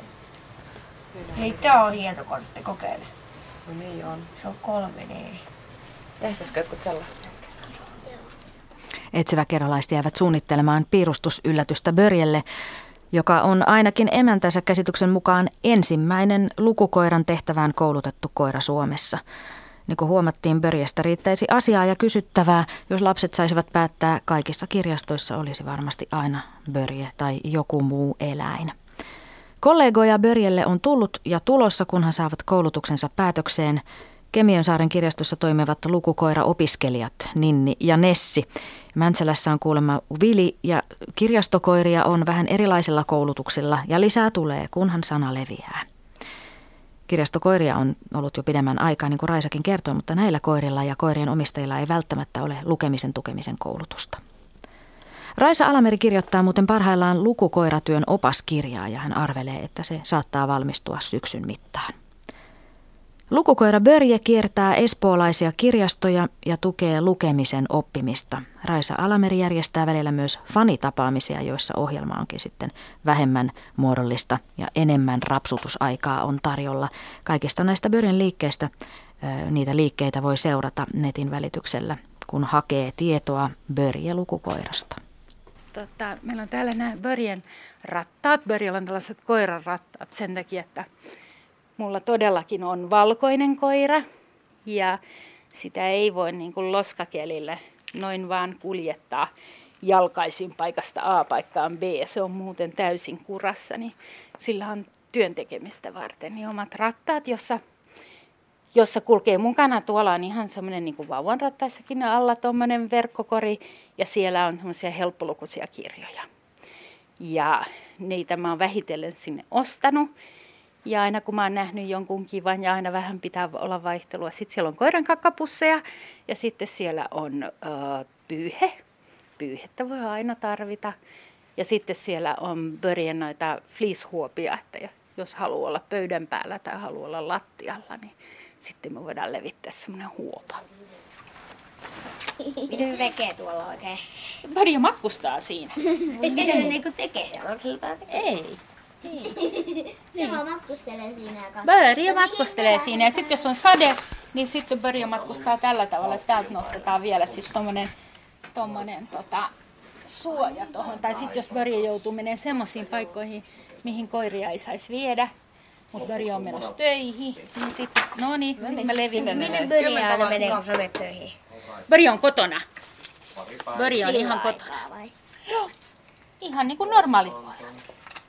Hei, tää on hieno kortti, kokeile. No niin on. Se on 3D. Tehtäisikö jotkut sellaista ensi kerralla? Etsiväkerholaiset jäävät suunnittelemaan piirustusyllätystä Börjelle, joka on ainakin emäntänsä käsityksen mukaan ensimmäinen lukukoiran tehtävään koulutettu koira Suomessa. Niin kuin huomattiin, Börjestä riittäisi asiaa ja kysyttävää. Jos lapset saisivat päättää, kaikissa kirjastoissa olisi varmasti aina Börje tai joku muu eläin. Kollegoja Börjelle on tullut ja tulossa, kunhan saavat koulutuksensa päätökseen. Kemiönsaaren kirjastossa toimivat lukukoira-opiskelijat Ninni ja Nessi. Mäntsälässä on kuulemma Vili ja kirjastokoiria on vähän erilaisilla koulutuksilla ja lisää tulee, kunhan sana leviää. Kirjastokoiria on ollut jo pidemmän aikaa, niin kuin Raisakin kertoi, mutta näillä koirilla ja koirien omistajilla ei välttämättä ole lukemisen tukemisen koulutusta. Raisa Alameri kirjoittaa muuten parhaillaan lukukoiratyön opaskirjaa ja hän arvelee, että se saattaa valmistua syksyn mittaan. Lukukoira Börje kiertää espoolaisia kirjastoja ja tukee lukemisen oppimista. Raisa Alameri järjestää välillä myös fanitapaamisia, joissa ohjelma onkin sitten vähemmän muodollista ja enemmän rapsutusaikaa on tarjolla. Kaikista näistä Börjen liikkeistä niitä liikkeitä voi seurata netin välityksellä, kun hakee tietoa Börje-lukukoirasta. Meillä on täällä nämä Börjen rattaat. Börjellä on tällaiset koiran rattaat sen takia, että mulla todellakin on valkoinen koira ja sitä ei voi niin kuin loskakelillä noin vaan kuljettaa jalkaisin paikasta A paikkaan B. Se on muuten täysin kurassa, niin sillä on työn tekemistä varten niin omat rattaat, jossa kulkee mukana. Tuolla on ihan semmoinen niin kuin vauvan rattaissakin alla tuommoinen verkkokori ja siellä on semmoisia helppolukuisia kirjoja. Ja niitä mä oon vähitellen sinne ostanut. Ja aina kun mä oon nähnyt jonkun kivan ja aina vähän pitää olla vaihtelua. Sitten siellä on koiran kakkapusseja ja sitten siellä on pyyhe. Pyyhettä voi aina tarvita. Ja sitten siellä on Börjen noita fleecehuopia, että jos haluaa olla pöydän päällä tai haluaa olla lattialla, niin sitten me voidaan levittää semmoinen huopa. Mitä se tekee tuolla oikein? Börje matkustaa siinä. Mitä se niinku tekee? Onko se jotain tekee? Ei. Se vaan matkustelee siinä ja katsoo. Börje matkustelee siinä ja sitten jos on sade, niin sitten Börje matkustaa tällä tavalla, että täältä nostetaan vielä sitten tommonen suoja tuohon. Tai sitten jos Börje joutuu menemään semmoisiin paikkoihin, mihin koiria ei saisi viedä, mutta Börje on menossa töihin, niin sitten me levimme. Minne Börje aina menee, kun sä menet töihin? Börje on kotona. Börje on ihan kotona. Vai? Joo, ihan niin kuin normaalit koirat.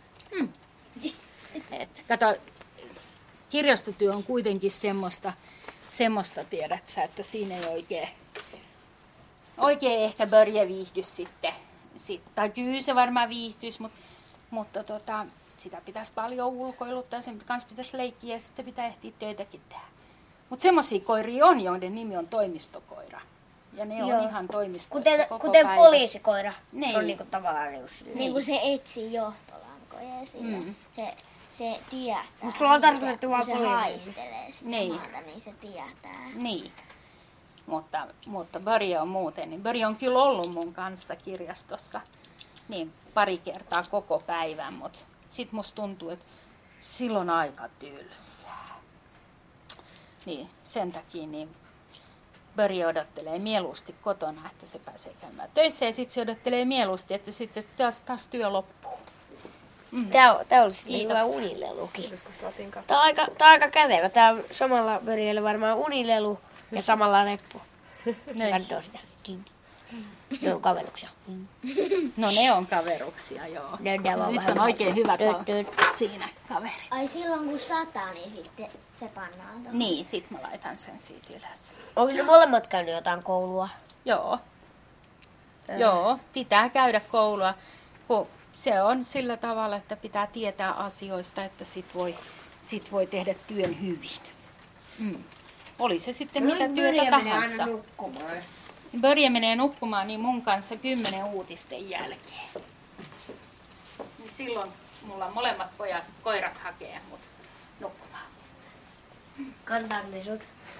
Kato, kirjastotyö on kuitenkin semmoista tiedät sä, että siinä ei oikein ehkä Börje viihdy sitten. Tai kyllä se varmaan viihtyisi, mutta sitä pitäisi paljon ulkoiluttaa, sen kanssa pitäisi leikkiä ja sitten pitää ehtiä töitäkin tehdä. Mutta semmoisia koiria on, joiden nimi on toimistokoira. Ja ne on ihan toimistoissa koko kuten päivä. poliisikoira. Niin. Se on niinku tavallaan Niin kuin se etsii johtolankoja ja sillä se tietää. Mut sulla on tarkoitettu vaan se poliisi. haistelee sitä maata, niin se tietää. Niin, mutta Börje on muuten. Niin Börje on kyllä ollut mun kanssa kirjastossa niin pari kertaa koko päivän, mutta sit musta tuntuu, että silloin aika tylsää. Niin, sen takia niin Börje odottelee mieluusti kotona, että se pääsee käymään töissä ja sitten se odottelee mieluusti, että sitten taas työ loppuu. Tää olisi hyvä unilelukin. Tää on aika kätevä. Tää on samalla Börjelle varmaan unilelu ja samalla reppu. Se katsoo sitä. Ne on kaveruksia. No ne on kaveruksia, joo. Nyt on oikein hyvä siinä kaveri. Ai silloin kun sataa, niin sitten se pannaan tuohon. Niin, sit mä laitan sen siitä ylös. Onko ne molemmat käynyt jotain koulua? Joo. Joo, pitää käydä koulua. Se on sillä tavalla, että pitää tietää asioista, että sit voi tehdä työn hyvin. Oli se sitten mitä työtä tahansa. Börje menee nukkumaan niin mun kanssa 10 uutisten jälkeen. Niin silloin mulla molemmat koirat hakee mut nukkumaan. Kantaa ne sut?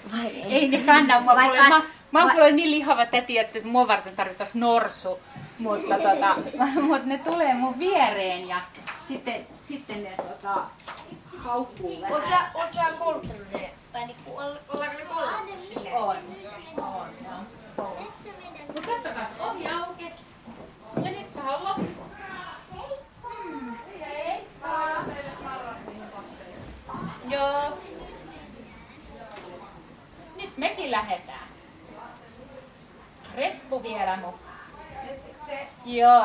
Ei ne kanna. Mä oon kuule niin lihava täti, että mua varten tarvittaisi norsu. Mutta ne tulee mun viereen ja sitten ne haukkuu vähän. Oot sä kouluttanut ne? Tai niinku, ollaanko ne kouluttanut silleen? On. Mutta kattokas, ovi aukes. Ja nyt tähän loppuun. Joo. Nyt mekin lähdetään. Reppu vielä mukaan. Joo.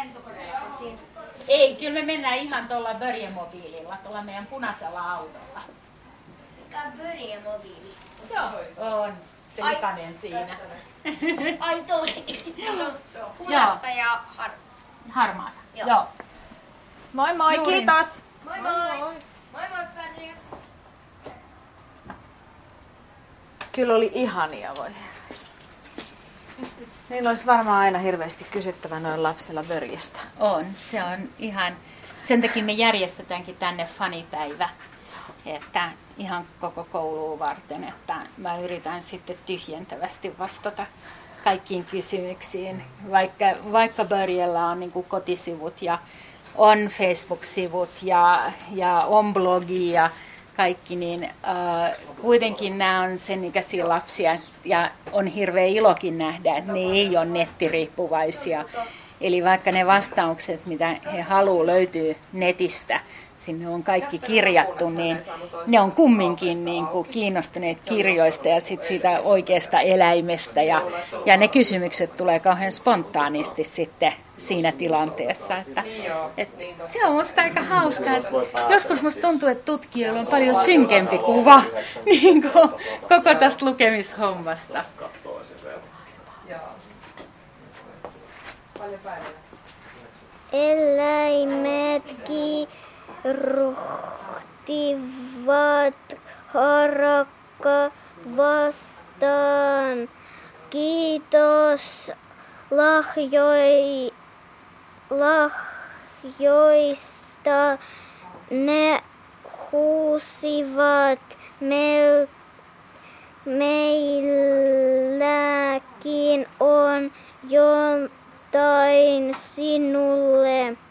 Ei, kyllä me mennään ihan tuolla Börje-mobiililla, tuolla meidän punaisella autolla. Mikä on Börje-mobiili? Joo, on se likainen siinä. Ai toi. Se on punaista ja harmaata. Joo. Moi moi, Juuri. kiitos! Moi moi! Moi moi Börje! Kyllä oli ihania, voi herra. Niillä olisi varmaan aina hirveästi kysyttävä noin lapsilla Börjestä. On, se on ihan, sen takia me järjestetäänkin tänne fanipäivä, että ihan koko koulua varten, että mä yritän sitten tyhjentävästi vastata kaikkiin kysymyksiin, vaikka Börjellä on niin kuin kotisivut ja on Facebook-sivut ja on blogi ja kaikki, niin kuitenkin nämä on sen ikäisiä lapsia ja on hirveä ilokin nähdä, että ne ei ole nettiriippuvaisia. Eli vaikka ne vastaukset, mitä he haluaa, löytyy netistä, sinne on kaikki kirjattu, niin ne on kumminkin niin kuin kiinnostuneet kirjoista ja sit siitä oikeasta eläimestä. Ja ne kysymykset tulee kauhean spontaanisti sitten siinä tilanteessa. Että se on musta aika hauskaa. Että joskus musta tuntuu, että tutkijoilla on paljon synkempi kuva niin kuin koko tästä lukemishommasta. Eläimet kirohtivat harakka vastaan. Kiitos lahjoista. Ne huusivat meilläkin on jotain sinulle.